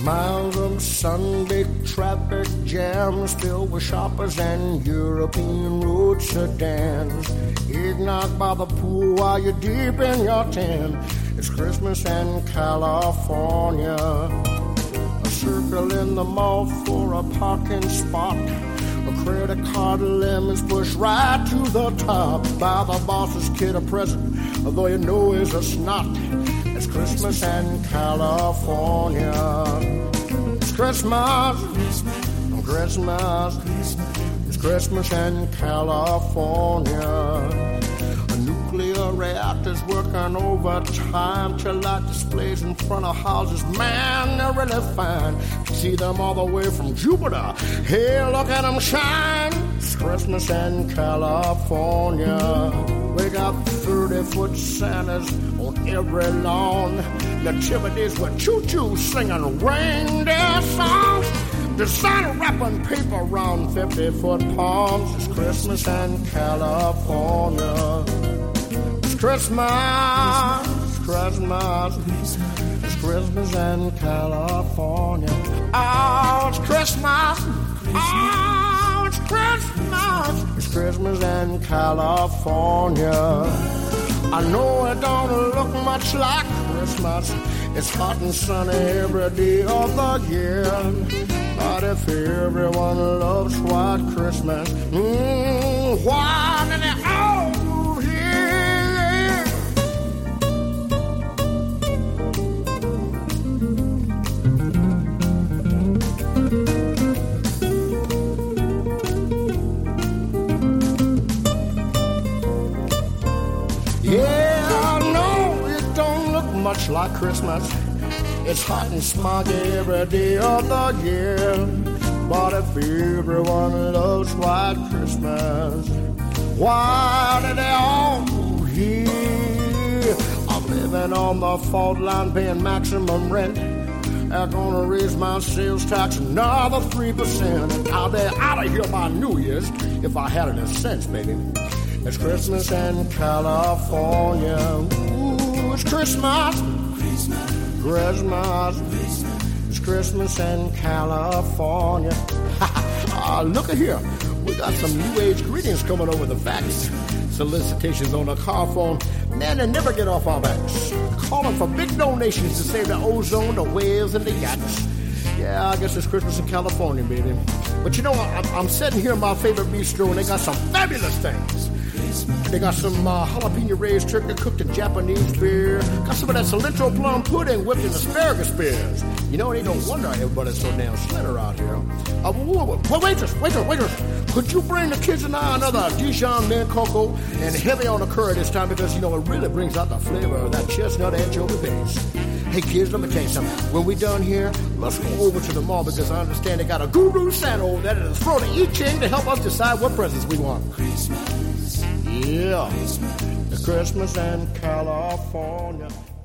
Miles of Sunday traffic jams filled with shoppers and European road sedans. Eggnog by the pool while you're deep in your tan. It's Christmas in California. A circle in the mall for a parking spot. A credit card limits pushed right to the top. Buy the boss's kid a present, although you know he's a snot. It's Christmas in California. It's Christmas, Christmas. It's Christmas in California. A nuclear reactor's working overtime to light displays in front of houses. Man, they're really fine. You see them all the way from Jupiter. Hey, look at them shine. It's Christmas in California. We got 30-foot Santas on every lawn. Nativities with choo-choo singing reindeer songs. Designer wrapping paper around 50-foot palms. It's Christmas in California. It's Christmas, Christmas. It's Christmas in California. Oh, it's Christmas. Oh, it's Christmas. It's Christmas in California. I know it don't look much like Christmas. It's hot and sunny every day of the year. But if everyone loves White Christmas, why did they all move here? Yeah, I know it don't look much like Christmas. It's hot and smoggy every day of the year. But if everyone loves White Christmas, why did they all move here? I'm living on the fault line paying maximum rent. They're gonna raise my sales tax another 3%. I'll be out of here by New Year's if I had any sense, baby. It's Christmas in California. Ooh, it's Christmas. Christmas. It's Christmas in California. Look at here. We got some new age greetings coming over the fax. Solicitations on the car phone. Man, they never get off our backs. Calling for big donations to save the ozone, the whales, and the yachts. Yeah, I guess it's Christmas in California, baby. But you know, I'm sitting here in my favorite bistro, and they got some fabulous things. They got some jalapeno raised turkey cooked in Japanese beer. Got some of that cilantro plum pudding whipped in asparagus spears. You know, it ain't no wonder everybody's so damn slender out here. Waitress. Could you bring the kids and I another Dijon mint cocoa and heavy on the curry this time, because, you know, it really brings out the flavor of that chestnut anchovy base. Hey, kids, let me tell you something. When we're done here, let's go over to the mall, because I understand they got a guru Santa over there that'll throw the I-Ching to help us decide what presents we want. Yeah, the Christmas in California.